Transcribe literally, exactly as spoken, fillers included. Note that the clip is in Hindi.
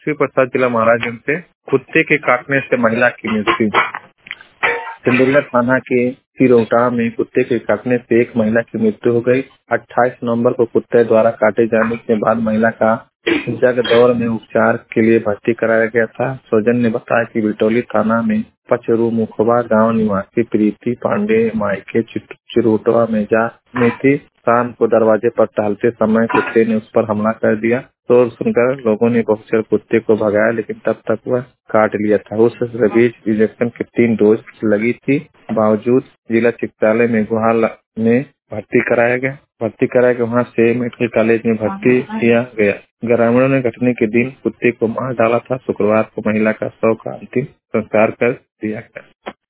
लक्ष्मी प्रसाद, जिला महाराजगंज से। कुत्ते के काटने से महिला की मृत्यु। सिंदुरिया थाना के सिरोटा में कुत्ते के काटने से एक महिला की मृत्यु हो गई। अट्ठाईस नवंबर को कुत्ते द्वारा काटे जाने के बाद महिला का जगदौर में उपचार के लिए भर्ती कराया गया था। सौजन ने बताया कि बिटौली थाना में पचरू मुखबा गांव निवासी प्रीति पांडे मायके चिरोटवा में जा में थी। शाम को दरवाजे पर टहलते समय कुत्ते ने उस पर हमला कर दिया। शोर सुनकर लोगों ने पहुंचकर कुत्ते को भगाया, लेकिन तब तक वह काट लिया था। उस रेबीज इंजेक्शन की तीन डोज लगी थी। बावजूद जिला चिकित्सालय में गुहाल में भर्ती कराया गया भर्ती कराया गया वहाँ से मेडिकल कॉलेज में भर्ती किया गया। ग्रामीणों ने घटने के दिन कुत्ते को मार डाला था। शुक्रवार को महिला का शव का अंतिम संस्कार कर दिया गया।